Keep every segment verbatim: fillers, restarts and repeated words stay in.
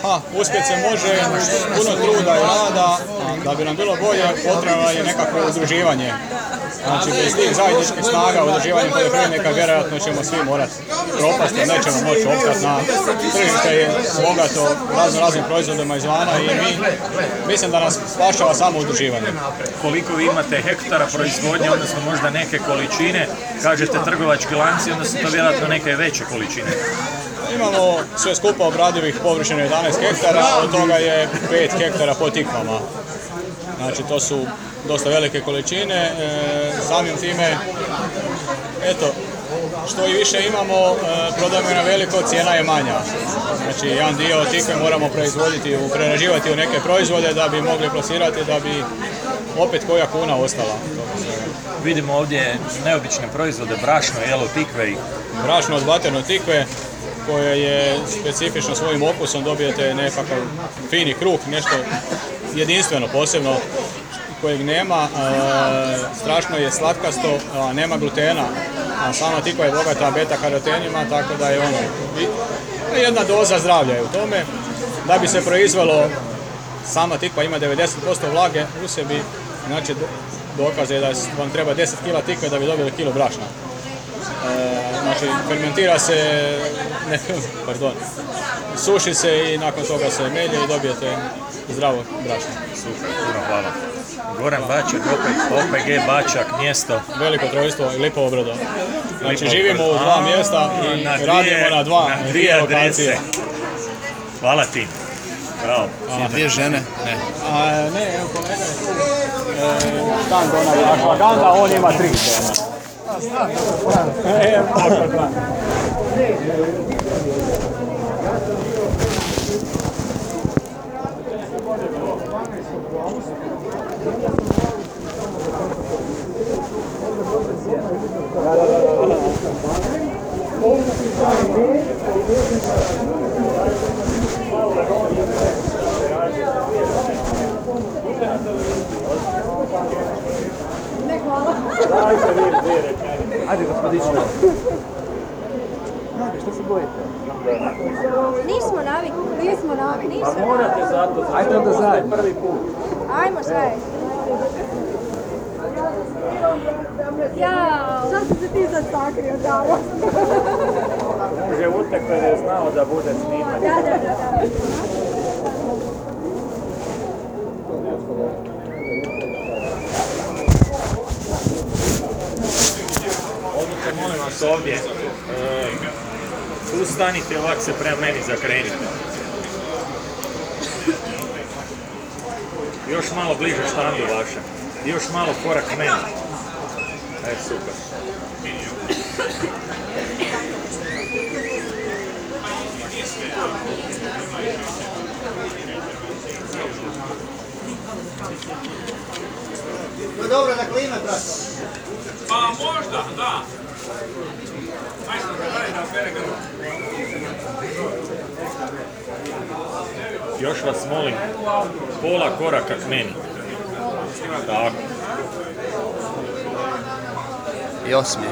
Ha, uspjet se može, puno truda i rada, da bi nam bilo bolje, potrebno je nekakvo udruživanje. Znači, bez tih zajedničkih snaga, udruživanje poljoprivrednika, vjerojatno ćemo svi morati propasti, nećemo moći opstati na tržište je bogato razno raznim proizvodima izvana i mi, mislim da nas spašava samo udruživanje. Koliko vi imate hektara proizvodnje, odnosno možda neke količine, kažete trgovački lanci, onda su to vjerojatno neke veće količine. Imamo sve skupa obradivih površina jedanaest hektara, od toga je pet hektara po tikvama. Znači to su dosta velike količine, e, samim time, eto, što i više imamo, e, prodajemo na veliko, cijena je manja. Znači jedan dio tikve moramo proizvoditi, prerađivati u neke proizvode da bi mogli plasirati, da bi opet koja kuna ostala. Vidimo ovdje neobične proizvode, brašno, jelo, tikve i... Brašno od vatrene tikve, koje je specifično svojim okusom, dobijete nekakav fini kruh, nešto jedinstveno, posebno, kojeg nema, e, strašno je slatkasto, a nema glutena, a sama tikva je bogata beta-karotenima, tako da je ono, jedna doza zdravlja je u tome. Da bi se proizvelo, sama tikva ima devedeset posto vlage u sebi, znači dokaz je da vam treba deset kila tikve da bi dobili kilo brašna. E, znači, fermentira se, ne, pardon, suši se i nakon toga se melje i dobijete zdravo brašno. Super, puno hvala. Goran Bačak, O P G Bačak, mjesto. Veliko trojstvo i Lipovo Brdo. Znači, živimo u dva mjesta i na dvije, radimo na dva, na dvije lokacije. Hvala ti. Bravo. A dvije žene? Ne. A, ne, evo kolega je tu. E, stand onaj Ashwagandha, on ima tri žene. E, Ajde, gospodično. Što se bojite? Nismo navikli. Nismo navikli. Pa morate zato, zato Ajde onda zajedno. prvi put. Ajmo zajedno. Jao, šta si se ti sad sakrio tamo? Muž je utekao jer je znao da bude sniman. Da, da, da. Odite, molim vas ovdje. E, tu stanite, ovak se prema meni zakrenite. Još malo bliže štandu vaše. I još malo korak meni. E, super. To je dobro da klima, brate. Pa možda, da. Majstor ga radi da opere grlo. Još vas molim, pola koraka k meni. Tako. I osmije.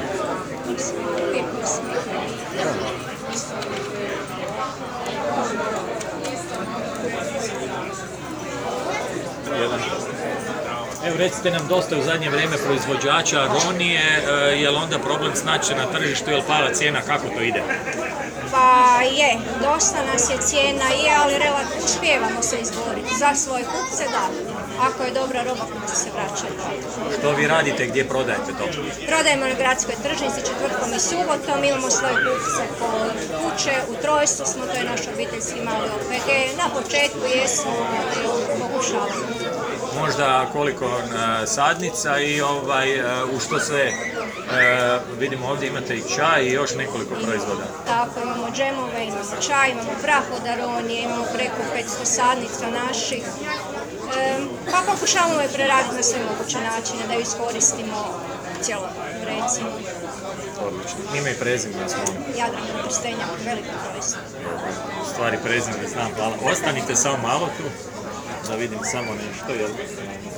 Jedan. Evo recite nam, dosta u zadnje vrijeme proizvođača agonije, je li onda problem snaći na tržištu, je li pala cijena, kako to ide? Pa je, dosta nas je cijena, je, ali relativno uspijevamo se izboriti. Za svoje kupce, da. Ako je dobra roba, kupci se vraćaju. Što vi radite, gdje prodajete to? Prodajemo na gradskoj tržnici četvrtkom i subotom, imamo svoje kupce po kuće, u trojstvu smo, to je naš obiteljski mali O P G. Na početku jesmo, ali pokušavamo. Možda koliko e, sadnica i ovaj, e, u što sve e, vidimo ovdje imate i čaj i još nekoliko proizvoda. Tako, imamo džemove, imamo čaj, imamo prah od aronije, imamo preko petsto sadnica naših. E, pa pokušavamo je preraditi na sve moguće načine da ju iskoristimo cjelokupno, recimo. Odlično. Ime i prezime vas molim. Jadranka Trstenjak, veliko proizvod. U stvari prezime znam, hvala. Ostanite samo malo tu, da vidim samo nešto, jel?